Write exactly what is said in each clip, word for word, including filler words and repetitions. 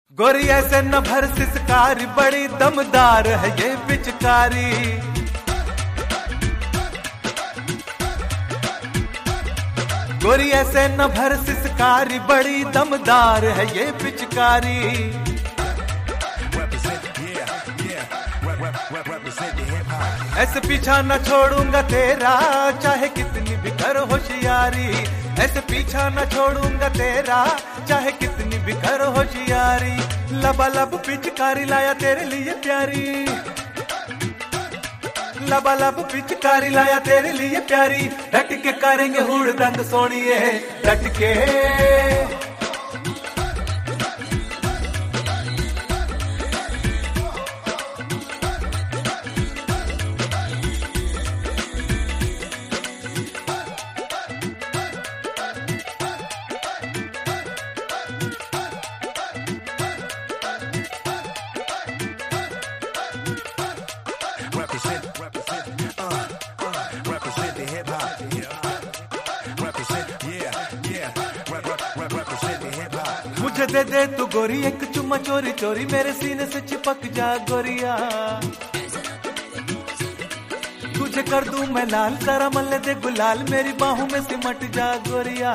गोरी ऐसे न भर सिसकारी, बड़ी दमदार है ये पिचकारी। गोरी ऐसे न भर सिसकारी, बड़ी दमदार है ये पिचकारी। ऐसे पीछा न छोड़ूंगा तेरा, चाहे कितनी भी कर होशियारी। ऐसे पीछा न छोड़ूंगा तेरा, चाहे कितनी भी कर होशियारी। लबालब पिचकारी लाया तेरे लिए प्यारी, लबालब पिचकारी लाया तेरे लिए प्यारी। डट के करेंगे हुड़ दंग सोनिए, डट के मुझे दे दे तू गोरी एक चुम्मा चोरी चोरी, मेरे सीने से चिपक जा गोरिया। तुझे कर दूं मैं लाल, सारा मल्ले दे गुलाल, मेरी बाहों में सिमट जा गोरिया।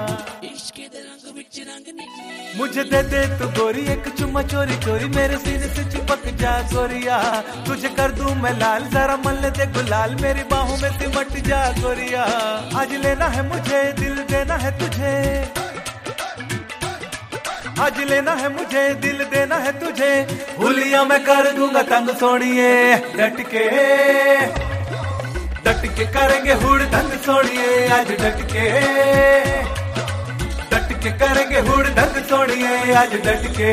मुझे दे दे तू गोरी एक चुम्मा चोरी चोरी, मेरे सीने से चिपक जा गोरिया। तुझे कर दूं मैं लाल, जरा मल्ले दे गुलाल, मेरी बाहों में सिमट जा गोरिया। आज लेना है मुझे, दिल देना है तुझे, आज लेना है मुझे, दिल देना है तुझे। हुलिया मैं कर दूंगा तंग सोनिए, डट के डट के करेंगे हुड़ दंग सोनिए। आज डट के डट के करेंगे हुड़ दंग सोनिए, आज डट के।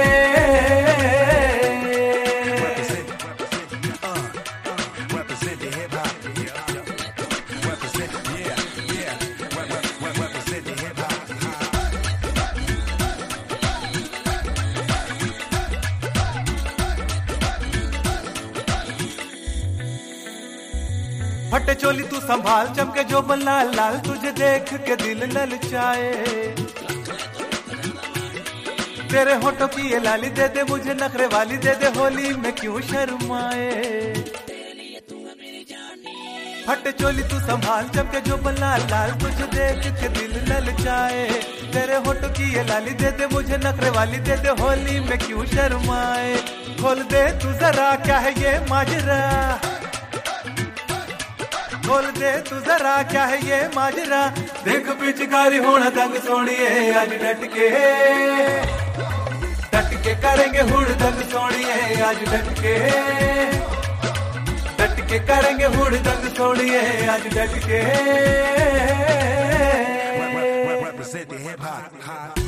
फटे चोली तू संभाल, चमके जो लाल लाल, तुझे देख के दिल ललचाए। तेरे होठों की ये लाली दे दे मुझे, नखरे वाली दे दे, होली में क्यों शर्माए। फटे चोली तू संभाल, चमके जो लाल लाल, तुझे देख के दिल ललचाए। तेरे होठों की ये लाली दे दे मुझे, नखरे वाली दे दे, होली में क्यों शर्माए। खोल दे तू जरा क्या है ये माजरा, खोल दे तू जरा क्या है ये माजरा। देख पिचकारी होना दंग सोनिए, आज डट के डट के करेंगे हुड़ दंग सोनिए। आज डट के डट के करेंगे हुड़ दंग सोनिए, आज डट के।